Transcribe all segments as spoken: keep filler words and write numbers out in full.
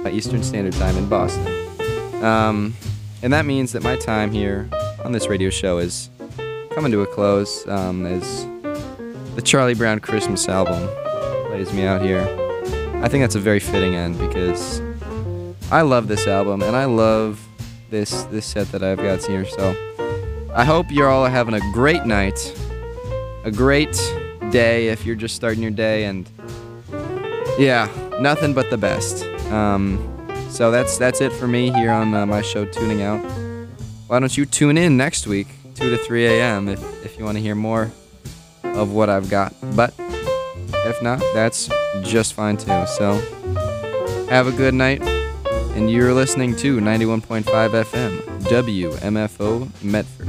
Eastern Standard Time in Boston. Um, and that means that my time here on this radio show is coming to a close um, as the Charlie Brown Christmas album plays me out here. I think that's a very fitting end because I love this album and I love this this set that I've got here. So I hope you're all having a great night, a great day if you're just starting your day, and yeah, nothing but the best. Um, so that's that's it for me here on uh, my show, Tuning Out. Why don't you tune in next week, two to three a.m. if if you want to hear more of what I've got. But if not, that's just fine too. So have a good night, and you're listening to ninety-one point five F M, W M F O Medford.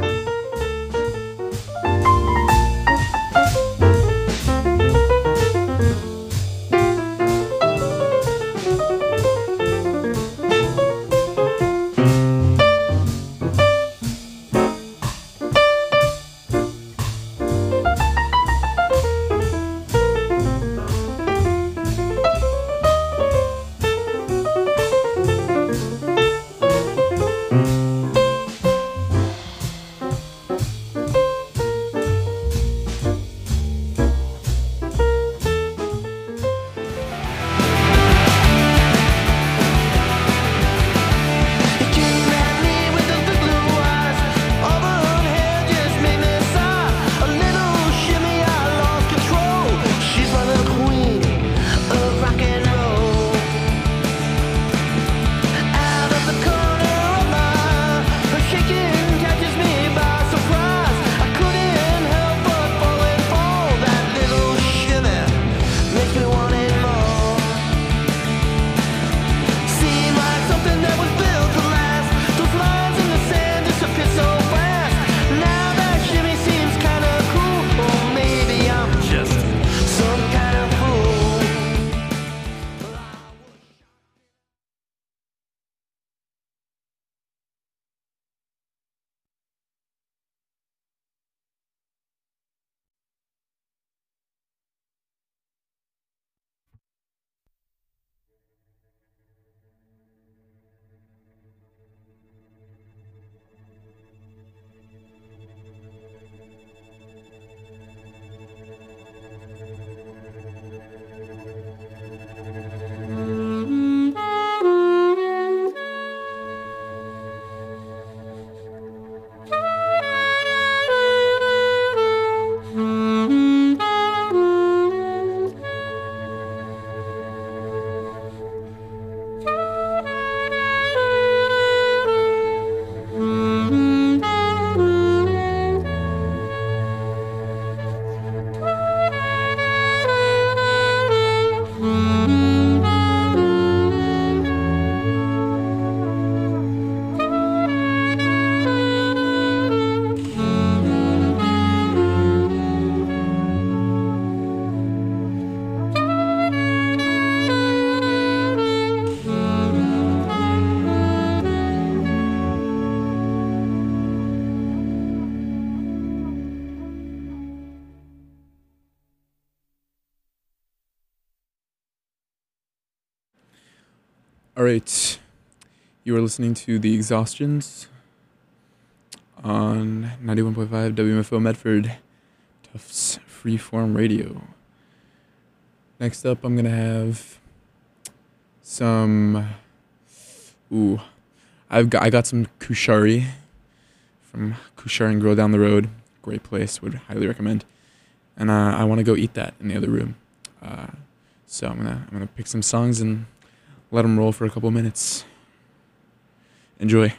All right, you are listening to The Exhaustions on ninety-one point five W M F O Medford, Tufts Freeform Radio. Next up, I'm going to have some, ooh, I've got, I got some Kushari from Kushari and Grill down the road. Great place, would highly recommend. And uh, I want to go eat that in the other room. Uh, so I'm going to I'm gonna pick some songs and let them roll for a couple minutes. Enjoy.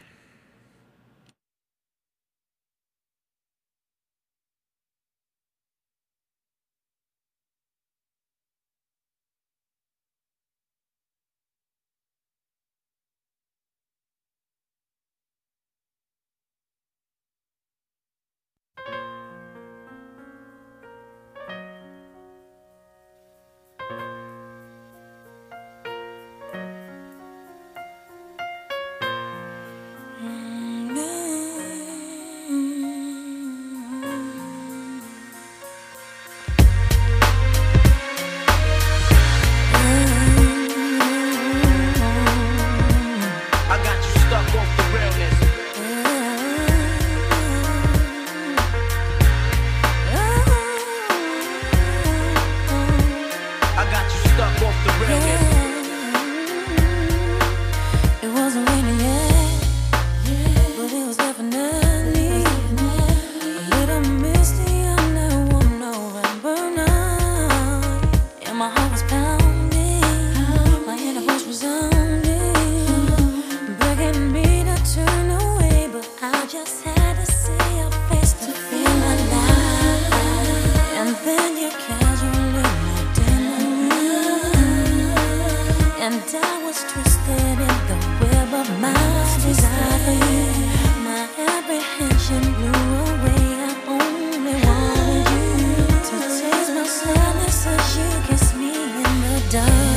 I was twisted in the web of my desire for you. My apprehension blew away. I only wanted you to taste my sadness as you kiss me in the dark.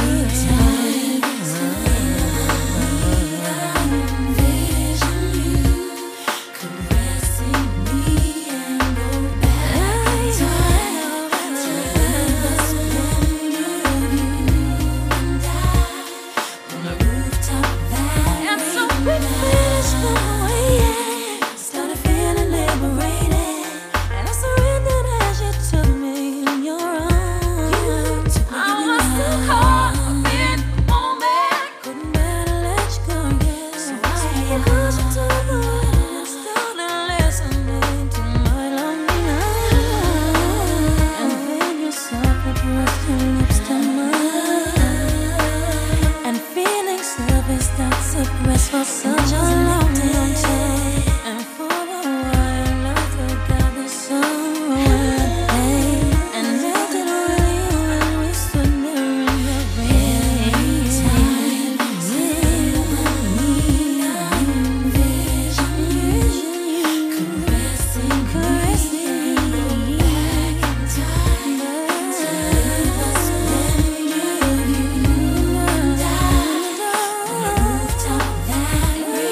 For such a long time, and for a while I forgot the sorrow and pain, and melted away when we stood there in the rain. Time me, I envision you caressing, caressing me back in time. Time was when you, you and I on the rooftop that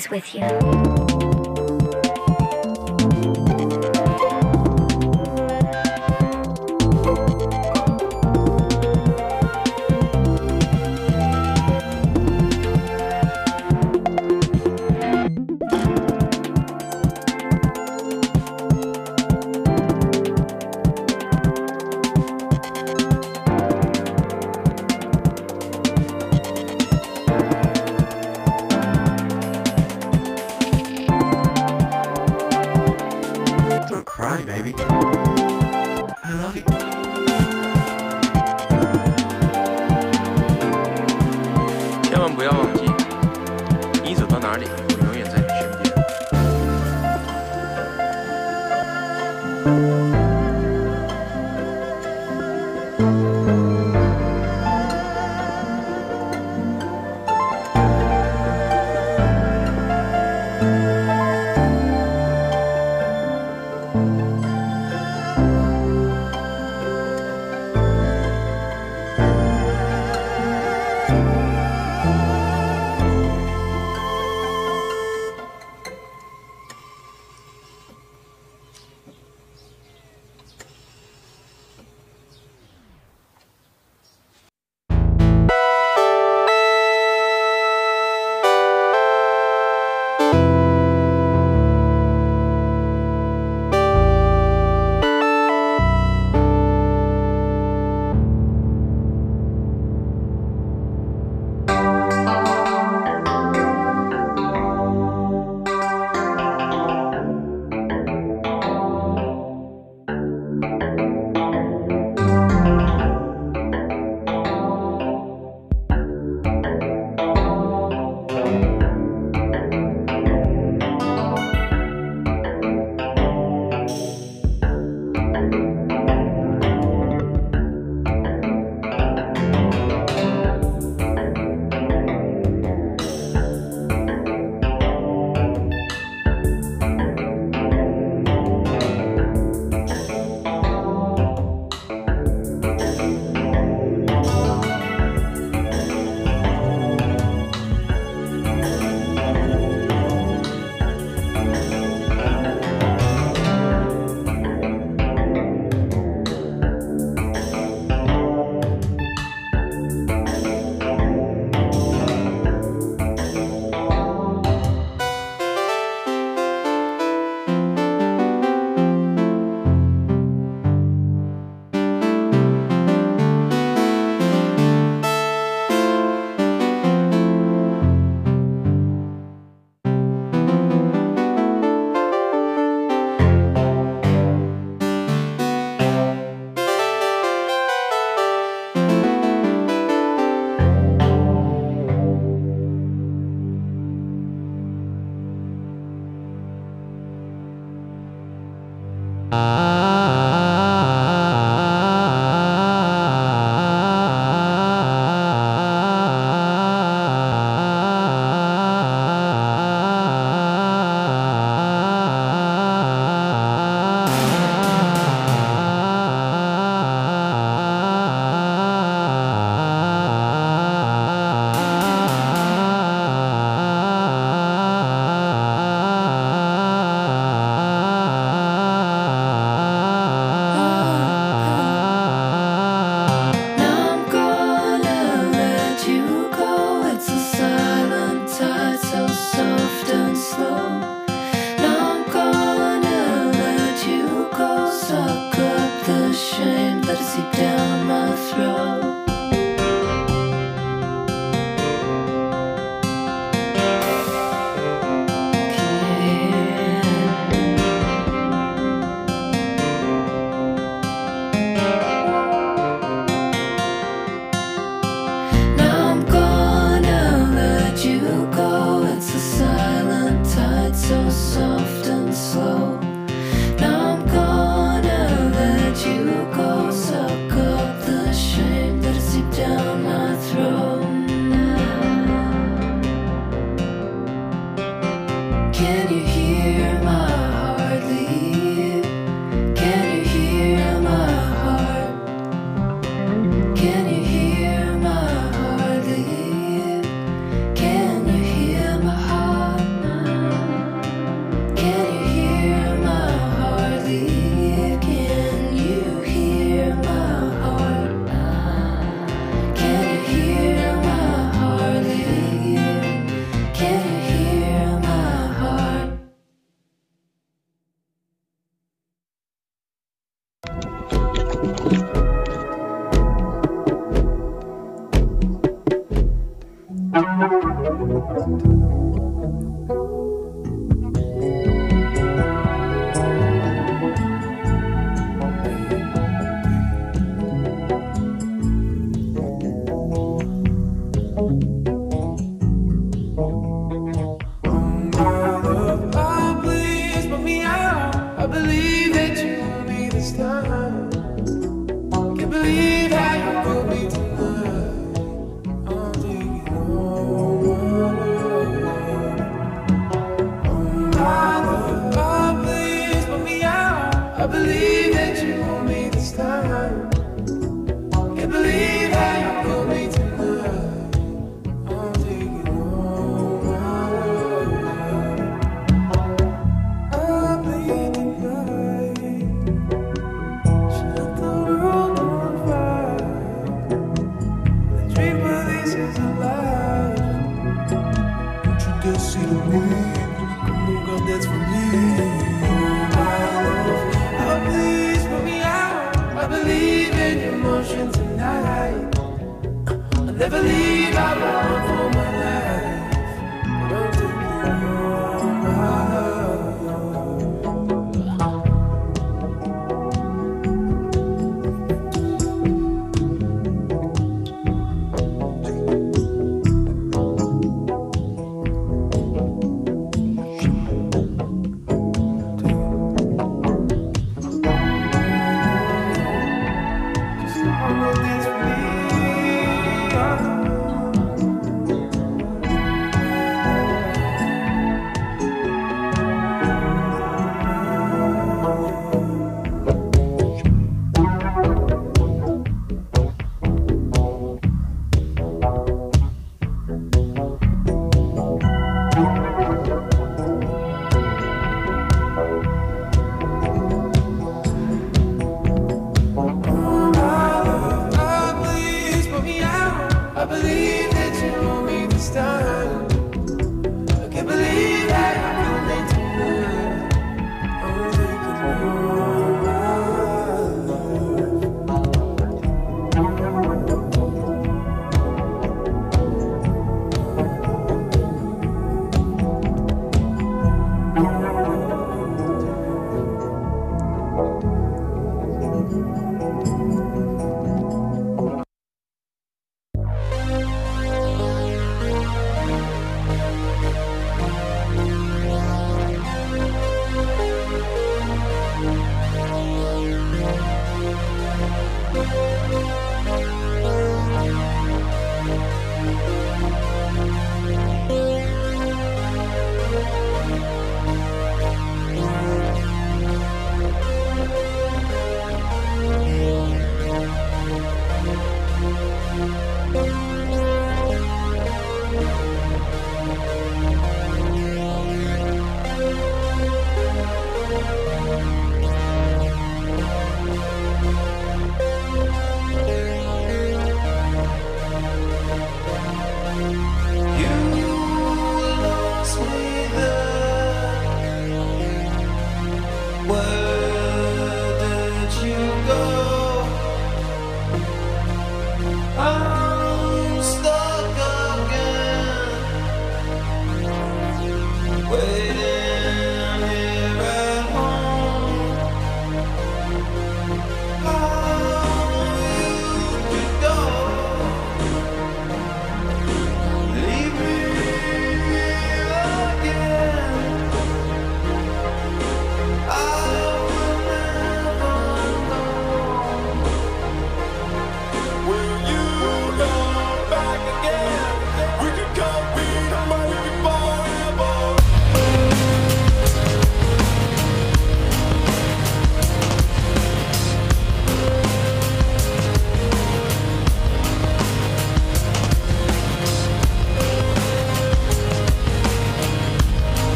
always with you. Cry, baby. I love you. 千万不要忘记，你走到哪里，我永远在你身边。 Suck up the shame.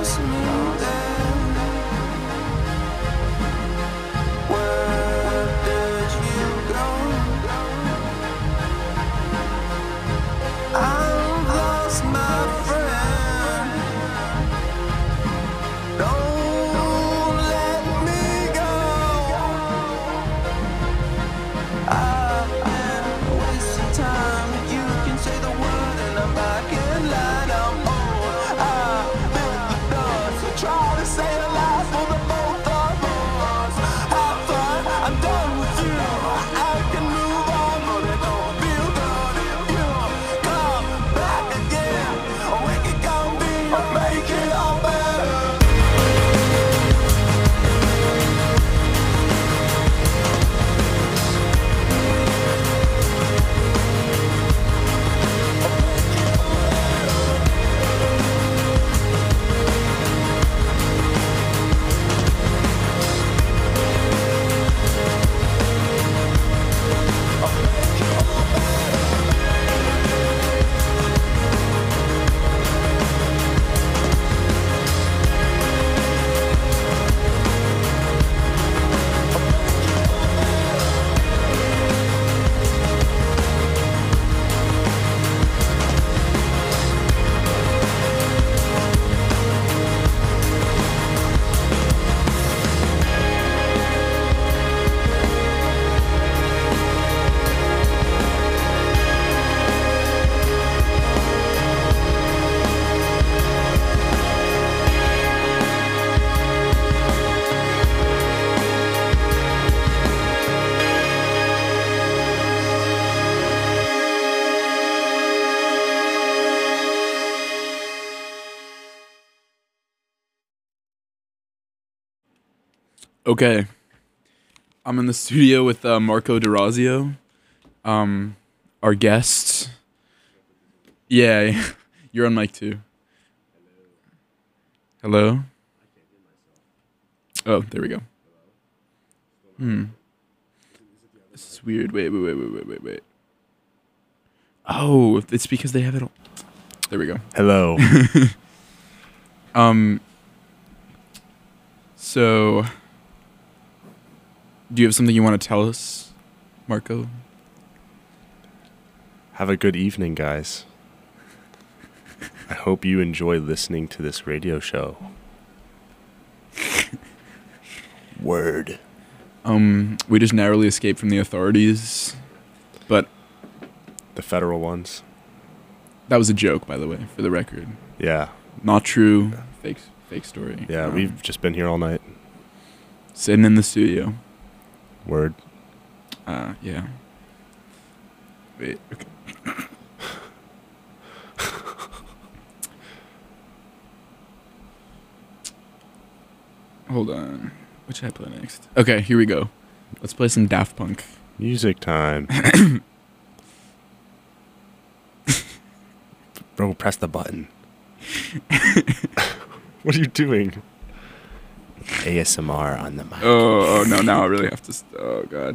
lost me then. Where did you go? I've lost my friend. Don't let me go. I've been wasting time. You can say the word and I'm back in line. I'm old. I've been the dust. So try to say a lie for the both of us. Have fun. I'm done with you. I can move on, but it don't feel good if you come back again. We can come be or make it all better. Okay. I'm in the studio with uh, Marco D'Orazio, um, our guest. Yeah, you're on mic too. Hello? Oh, there we go. Hmm. This is weird. Wait, wait, wait, wait, wait, wait, wait. Oh, it's because they have it all. There we go. Hello. Um. So, do you have something you want to tell us, Marco? Have a good evening, guys. I hope you enjoy listening to this radio show. Word. Um, we just narrowly escaped from the authorities, but The federal ones. that was a joke, by the way, for the record. Yeah. Not true. Fake, fake story. Yeah, Um, we've just been here all night. sitting in the studio. Word. Uh, yeah. Wait. Okay. Hold on. What should I play next? Okay, here we go. Let's play some Daft Punk. Music time. Bro, press the button. What are you doing? A S M R on the mic. Oh, oh no! Now I really have to. St- oh god.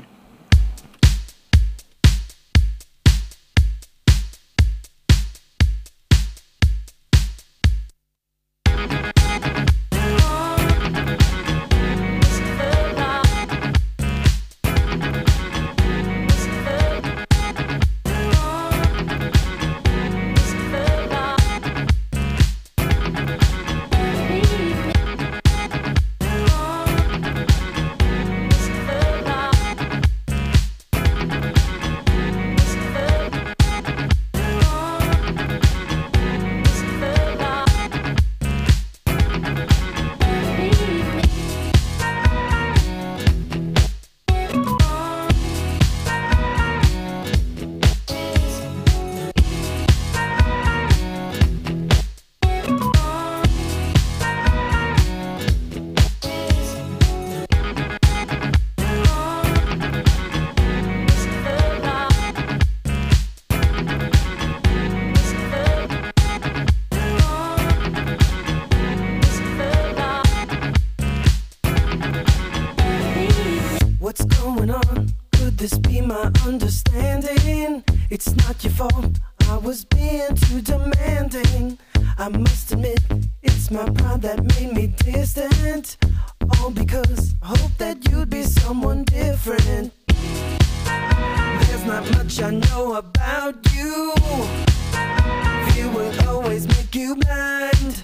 What's going on? Could this be my understanding? It's not your fault, I was being too demanding. I must admit, it's It's my pride that made me distant. All because I hope that you'd be someone different. There's not much I know about you. Fear will always make you blind.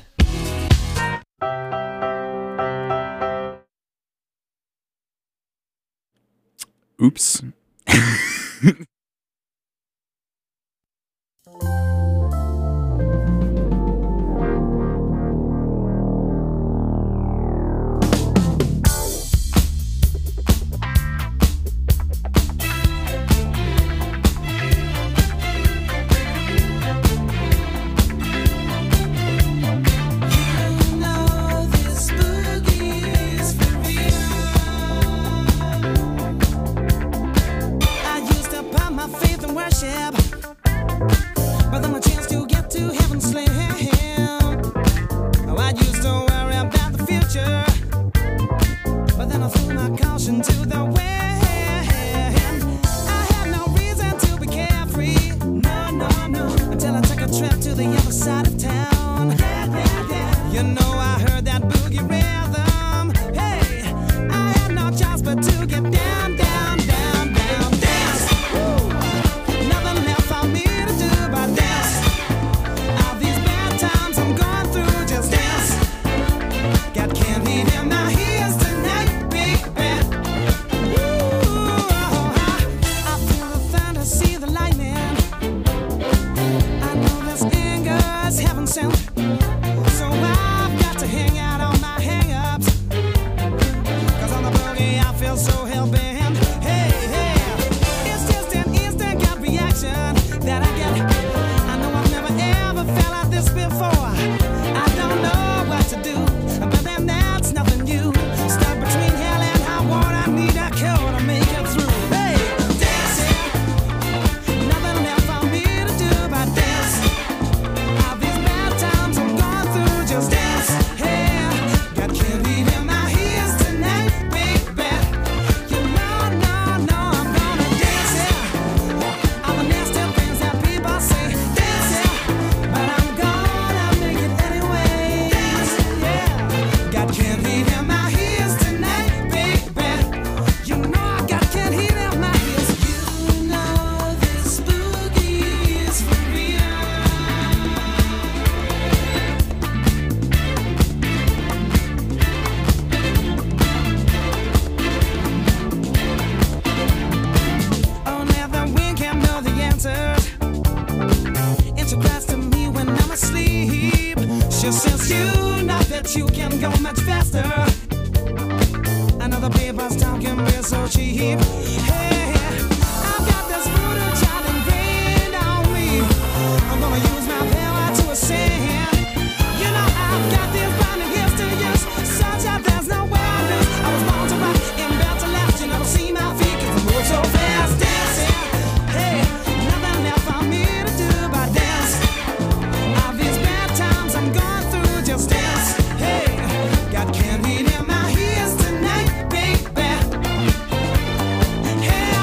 Oops. Got candy in my ears tonight, baby.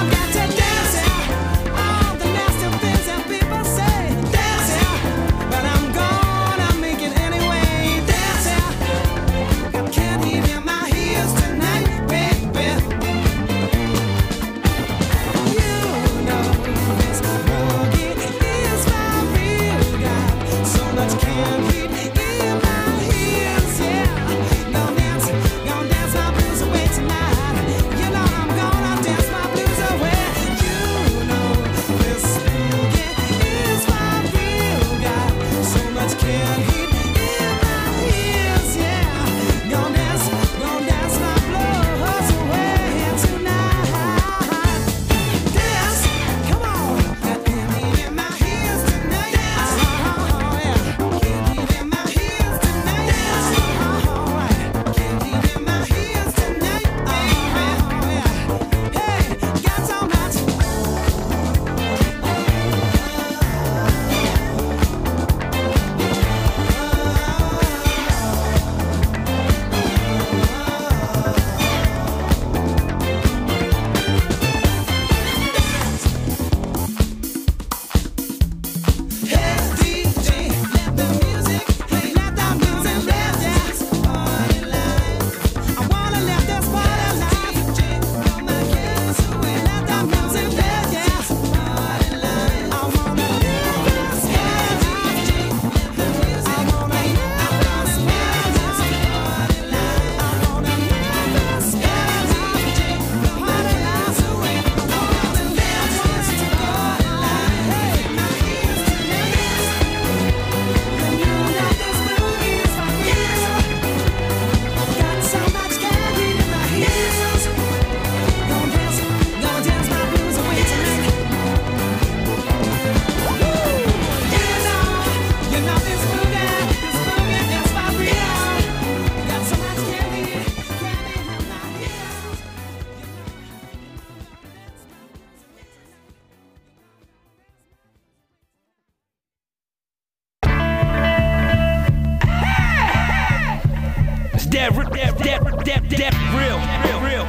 that, that, that, that, that real, real, real.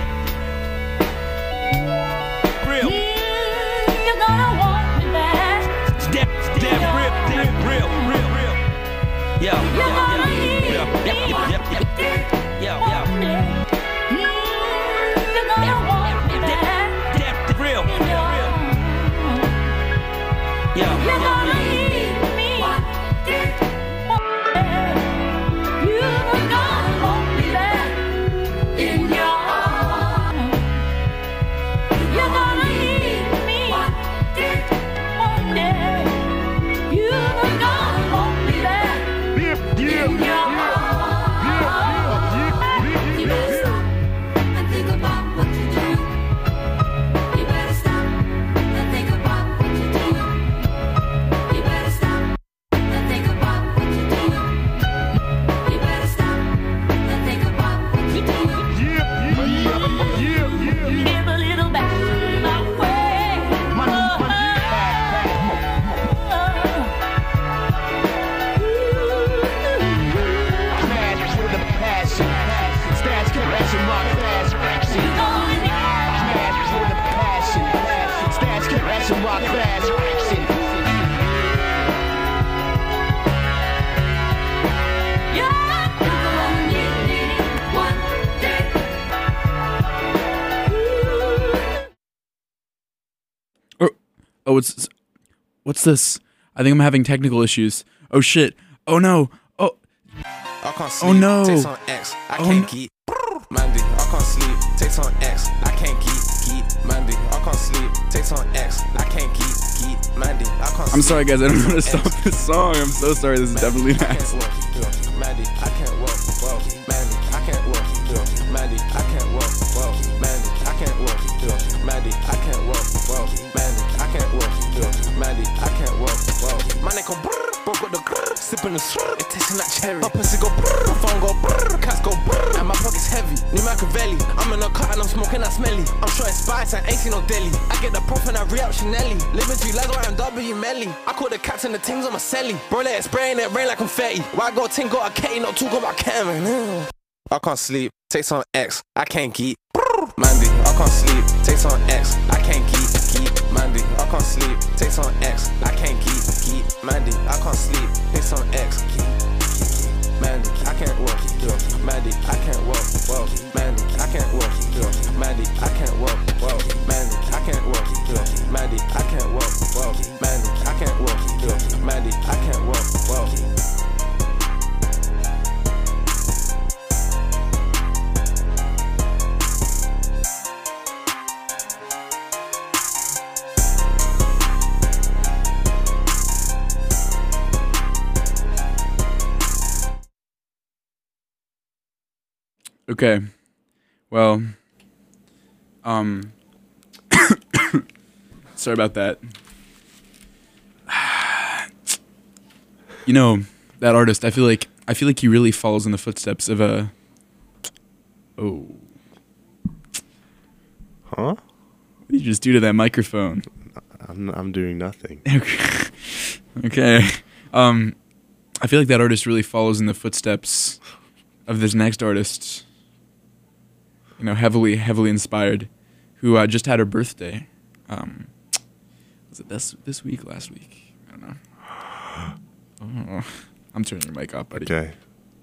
Real. You're gonna want me back. That, that real, that real, real, real. Yo, yo, You're gonna yo, need yo, me. yo, yo, yo, yo, yo. You're gonna want me back. That real, real, real. Yo, You're yo, gonna yo. need me. You're gonna want me back in your arms. You're gonna need me one day. You're gonna want me back in your arms. You better stop and think about what you do. You better stop and think about what you do. You better stop and think about what you do. You better stop and think about what you do. Give a little back my way. Smash with a passion. Stash caressing rock fast fraction. Smash with a passion. Stash caressing rock fast fraction. Oh, it's what's this? I think I'm having technical issues. Oh shit. Oh no. Oh. I can't sleep. Oh no. Takes on X. I Oh, can't no. keep. Mandy. I can't sleep. Takes on X. I can't keep. Keep. Mandy. I can't sleep. Takes on X. I can't keep. Keep. Mandy. I can't. I'm sleep. sorry guys, I don't know how to Takes on stop X. this song. I'm so sorry. This is definitely I can't Max. walk. Mandy. I can't walk. Whoa. Mandy. I can't walk. Mandy. I can't walk. Whoa. Mandy. I can't walk. Mandy. I can't walk. Whoa. Mandy. I can't walk. Mandy. I can't walk. Whoa. My neck go brrr. Broke with the grrr. Sipping the srrr. It tasting like cherry. My pussy go brrr. My phone go brrr. Cats go brrr. And my pocket's heavy. New Machiavelli. I'm in a car and I'm smoking that smelly. I'm short spice and ain't seen no deli. I get the prof and I re-up Chanelli. Living G Lego and W Melly. I call the cats and the things on my celly. Bro, let it spray and it rain like confetti. Why go ting got a K, not talk about Cameron. I can't sleep. Takes on X. I can't keep. Mandy. I can't sleep. Takes on X. I can't keep. Keep. Mandy. I can't sleep. Takes on X. I can't keep. Keep. Mandy. I can't sleep. Takes on X. Keep. Mandy. I can't walk. Mandy. I can't walk. Whoa. Mandy. I can't walk. Mandy. I can't walk. Whoa. Mandy. I can't walk. Mandy. I can't walk. Whoa. Mandy. I can't walk. Mandy. I can't walk. Whoa. Okay. Well, um, sorry about that. You know, that artist, I feel like I feel like he really follows in the footsteps of a. Oh. Huh? What did you just do to that microphone? I'm I'm doing nothing. Okay. Um, I feel like that artist really follows in the footsteps of this next artist. You know, heavily, heavily inspired, who uh, just had her birthday. Um, was it this this week, last week? I don't know. Oh, I'm turning your mic off, buddy. Okay.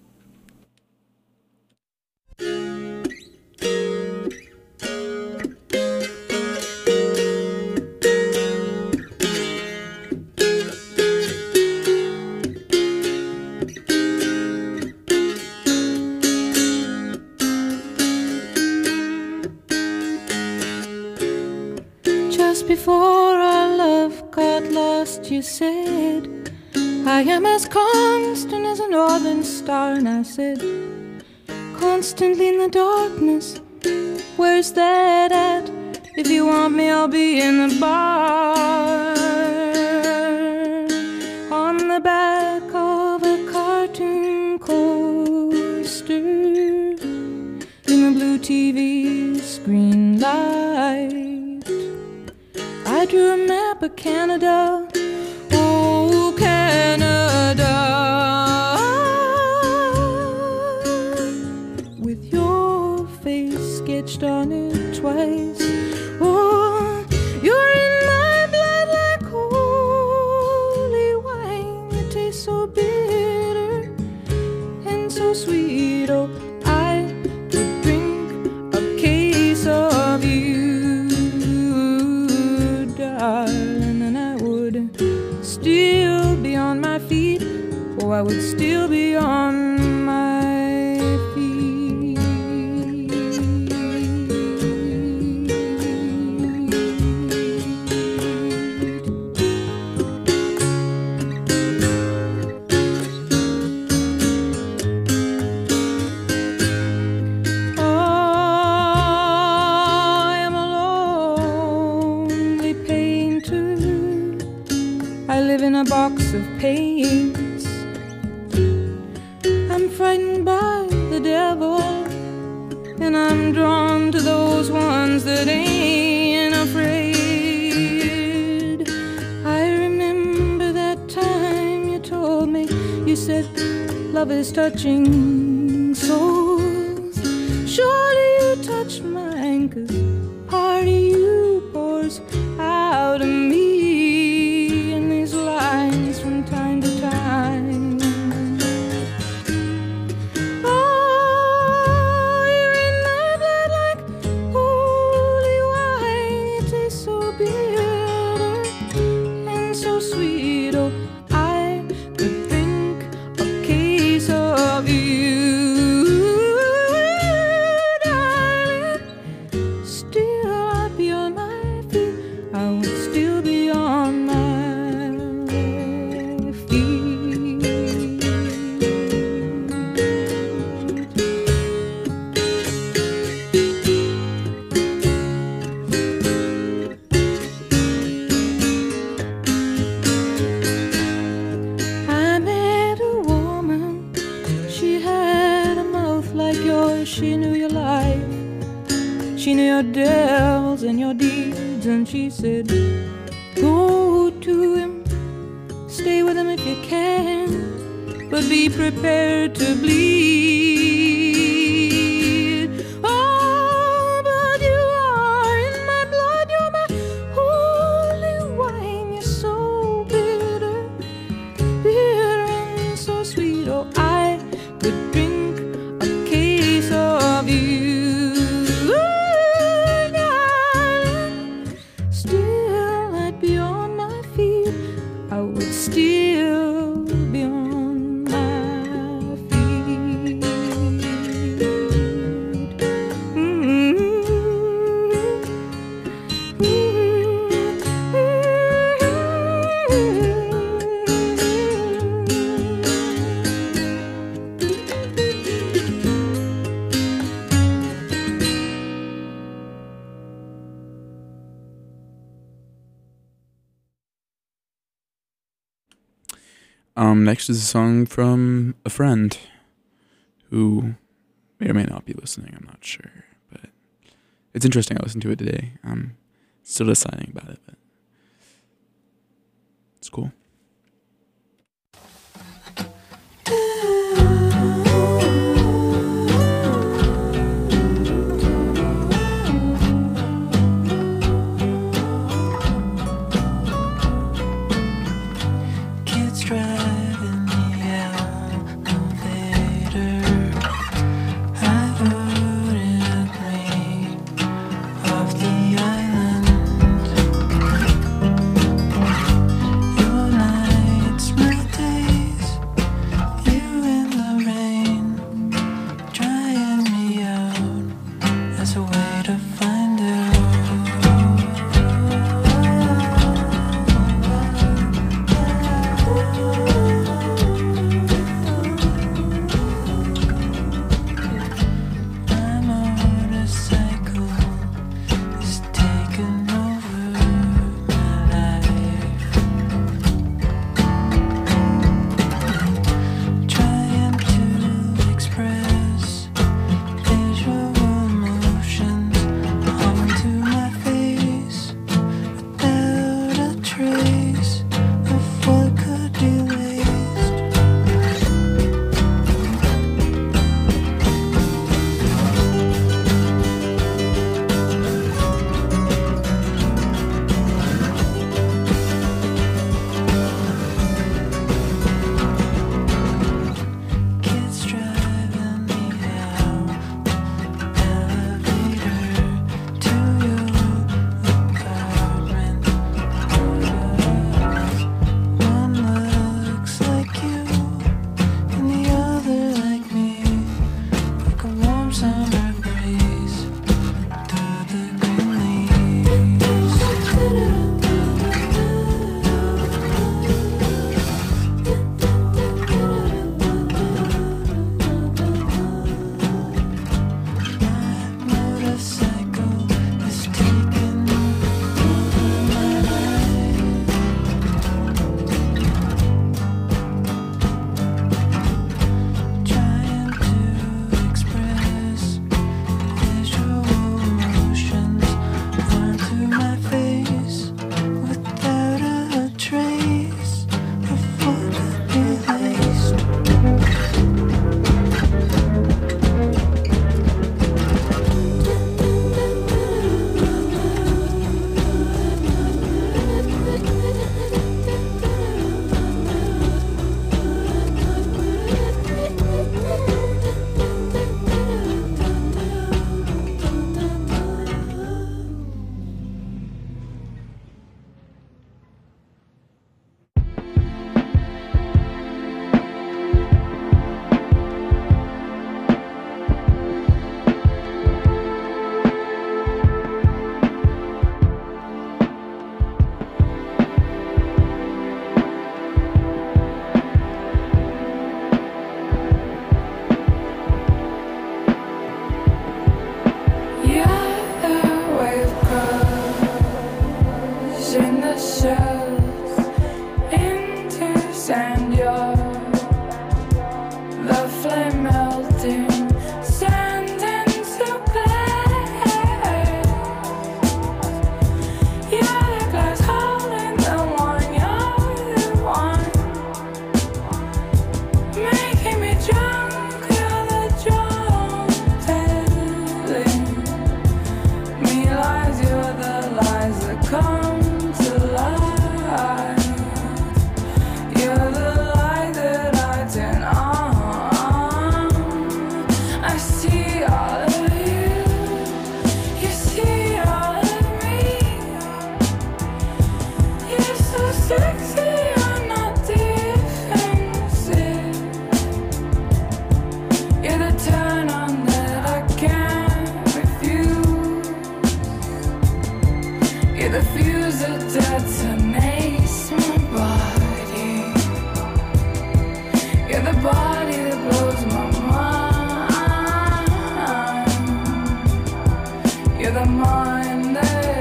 Just before our love got lost, you said, I am as constant as a northern star. And I said, constantly in the darkness, where's that at? If you want me, I'll be in the bar. On the back of a cartoon coaster, in the blue T V screen light, I drew a map of Canada. Oh, Canada. sweet. Oh, I would drink a case of you, darling, and I would still be on my feet. Oh, I would still be on my feet. Oh, I am a lonely painter. I live in a box of paints. I'm frightened by the devil, and I'm drawn to those ones that ain't afraid. I remember that time you told me, you said love is touching souls. Surely you touched mine, 'cause part of you pours out of me in these lines from time to time. Oh, you're in my blood like holy wine. You taste so bitter and so sweet. Oh, I could drink a case of you, darling. Still I'd be on my feet. I would still be on my I met a woman, she had a mouth like yours. She knew your life, she knew your devils and your deeds, and she said, go to him, stay with him if you can, but be prepared to bleed. Oh, but you are in my blood, you're my holy wine. You're so bitter, bitter and so sweet. Oh, I could drink a case of you, darling. Still I'd be on my feet. I would still be on my feet. Um, next is a song from a friend who may or may not be listening. I'm not sure, but it's interesting. I listened to it today. I'm still deciding about it, but it's cool. Kids driving the elevator. I wouldn't leave off the island. You're detonates my body. You're the body that blows my mind. You're the mind that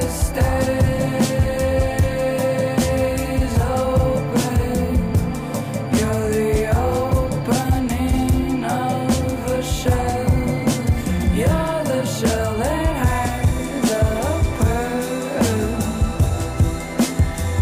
stays open. You're the opening of a shell. You're the shell that has a pearl.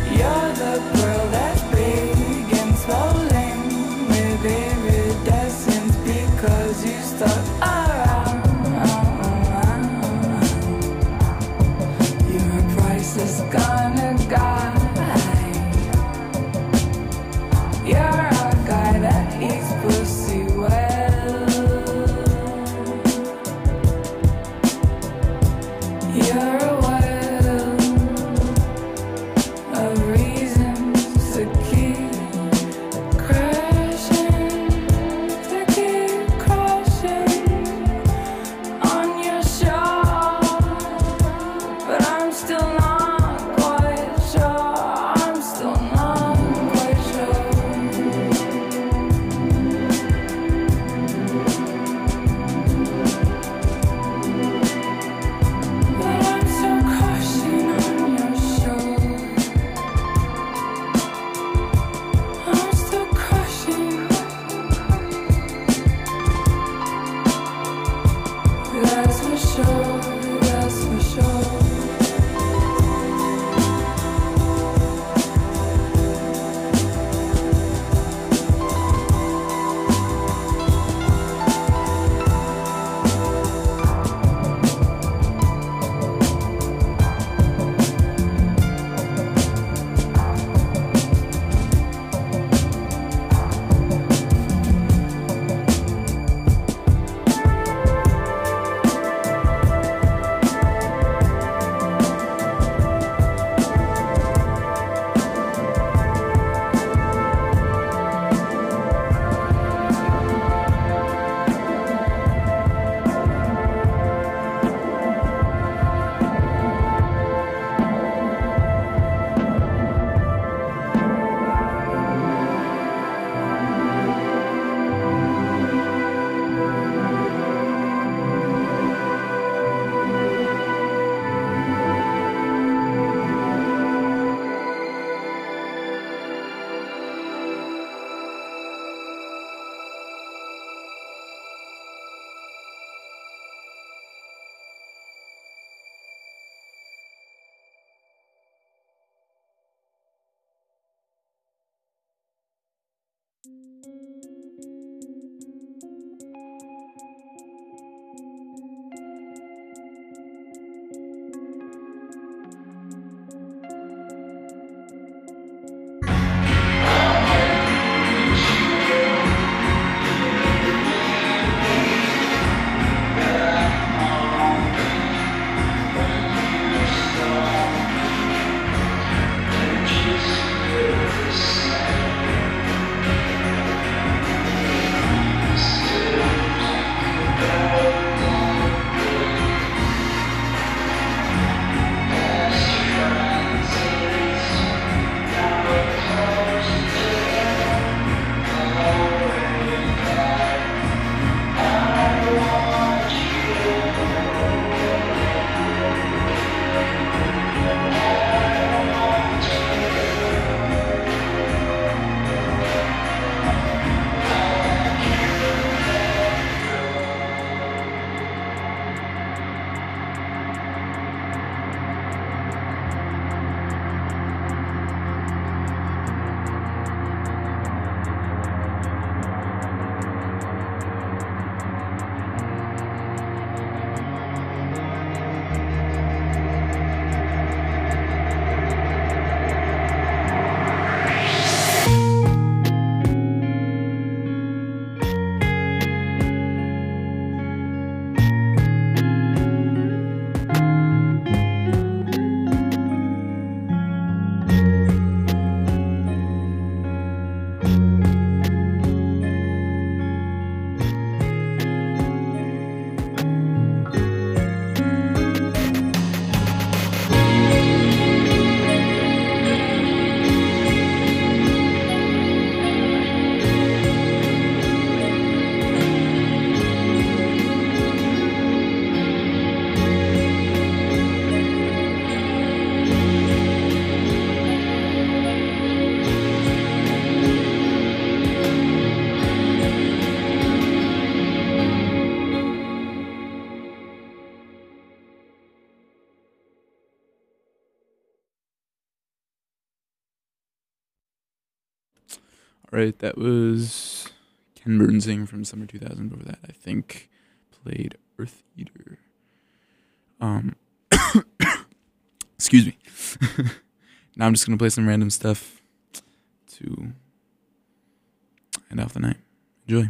right, that was Ken Burnsing from summer two thousand. Over that, I think, played Earth Eater. Um, excuse me. Now I'm just gonna play some random stuff to end off the night. Enjoy.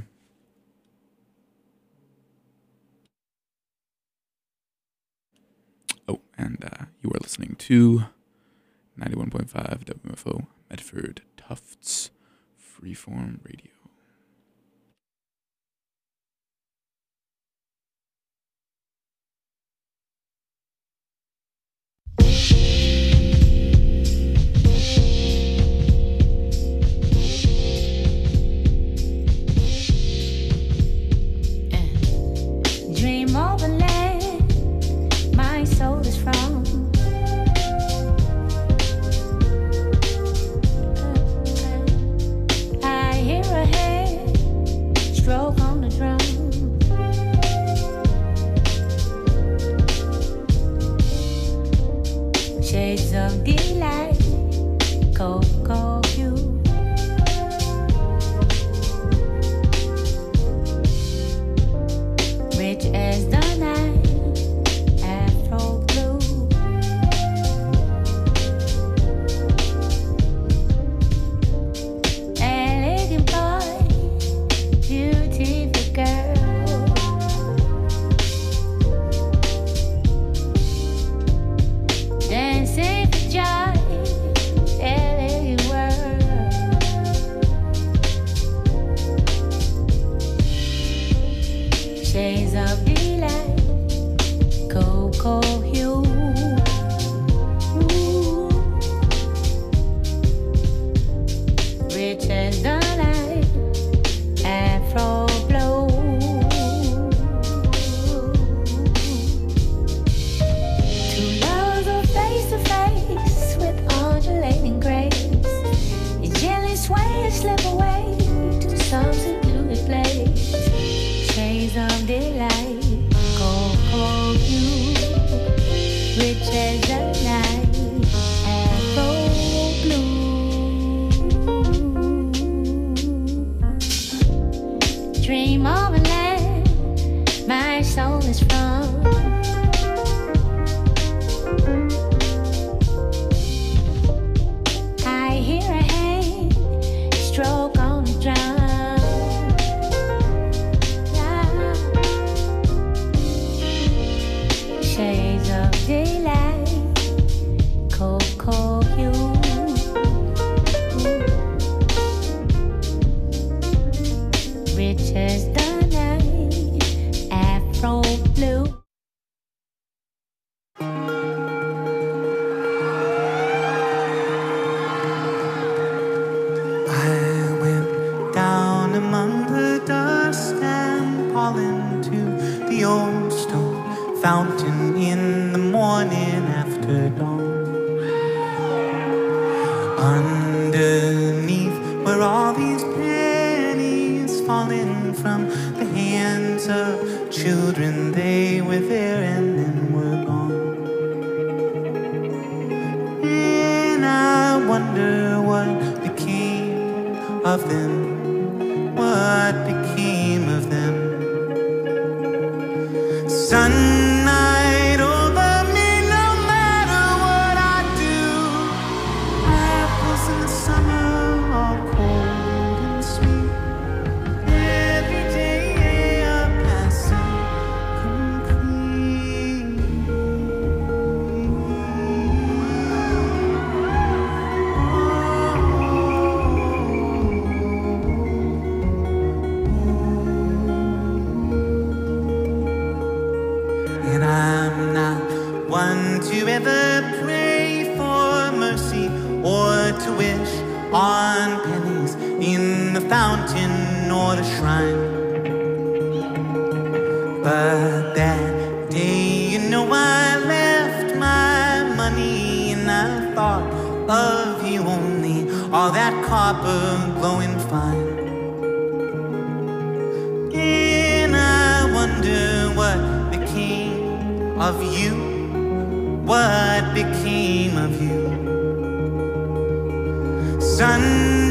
Oh, and uh, you are listening to ninety-one point five W M F O Medford Tufts Freeform Radio. Dream of a land my soul is from. I hear a hand stroke on the drum. Shades of delight, cocoa hue. Rich as the night, afro blue. Elegant boy, beautiful girl. Dancing for joy, elegant world. Shades of delight, cocoa hue. Ooh. Rich as the night, afro blow. Two lovers are face to face with undulating grace. You gently sway and slip away to some secluded place. Shades of delight, cocoa hue, rich as the night, afro blue. Dream of a land my soul is from. I hear a hand stroke on the drum. Shades of delight, cocoa hue. Rich as the night, afro blue. I went down among the dust and pollen to the old stone fountain in the morning after dawn. Underneath were all these pennies falling from the hands of children. They were there and then were gone. And I wonder what became of them. What became of them? Sunlight over me, no matter what I do. Apples in the summer, all cold and sweet. Every day a passing And I'm not one to ever pray for mercy or to wish on pennies in the fountain or the shrine. But that day, you know, I left my money and I thought of you only, all that copper glowing fine. And I wonder what became of you, what became of you. Sun